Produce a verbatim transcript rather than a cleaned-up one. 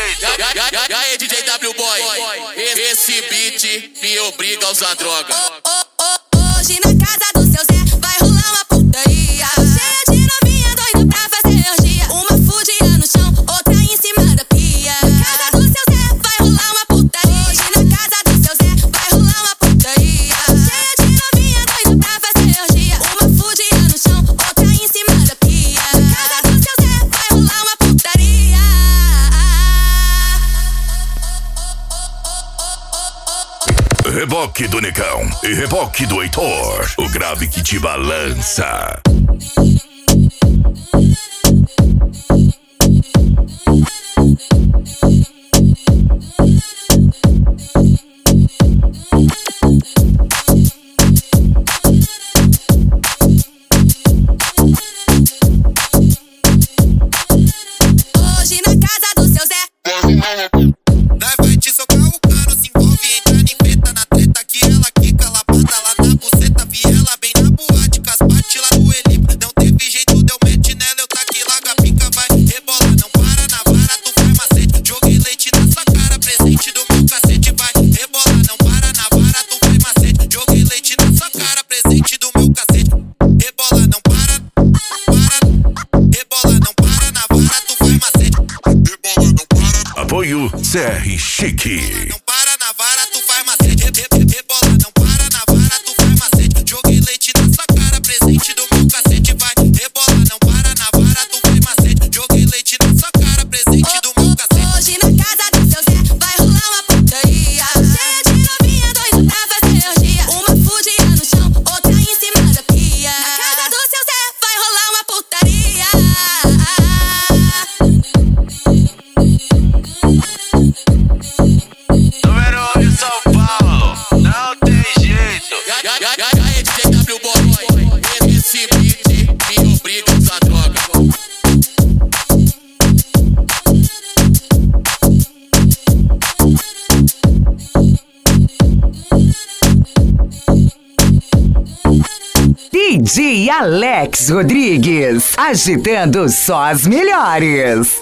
jeito. E aí, D J W Boy, esse beat me obriga a usar droga. Oh, oh, oh, hoje na casa do seu Zé vai rolar uma putaria, cheia de novinha doida pra fazer orgia. Uma fudinha no chão, outra em cima da pia. Na casa do seu Zé vai rolar uma putaria. Hoje na casa do seu Zé vai rolar uma putaria, cheia de novinha doida pra fazer orgia. Uma fudinha no chão, outra em cima da pia. Na casa do seu Zé vai rolar uma putaria. Reboque do Negão e reboque do Heitor, o grave que te balança. Hoje na casa do seu Zé Nós vai te socar o cano, se envolve, entra em feta na treta que ela quica, lapada lá na buceta, vi ela bem na boate, com as bate lá no Elipa. Não teve jeito, deu match nela, eu taquei lá, a pica vai rebolar, não para na vara, tu faz macete. Joguei leite na sua cara, presente do meu cacete, vai rebolar, não para na vara, tu faz macete. Joguei leite na sua cara, presente do meu cacete. Rebola, não para, para, rebola, não para na vara, tu faz macete. Rebola, não para. Apoio C R Chique. Não para na vara, tu faz macete. Re- re- Rebola, não para na vara, tu faz macete. Joguei leite na sua cara, presente do meu cacete, vai. Rebola, não para na vara, tu faz macete. Joguei leite na sua cara, presente do meu cacete. hoje na casa do seu Zé vai rolar uma putaria, cheia de novinha doida pra fazer orgia. Uma fudinha no chão, outra em cima da pia. Na casa do seu Zé vai rolar uma putaria. Número um de São Paulo, não tem jeito. E aí, D J W Boy, esse beat me obriga a usar droga. D J Alex Rodrigues, agitando só as melhores.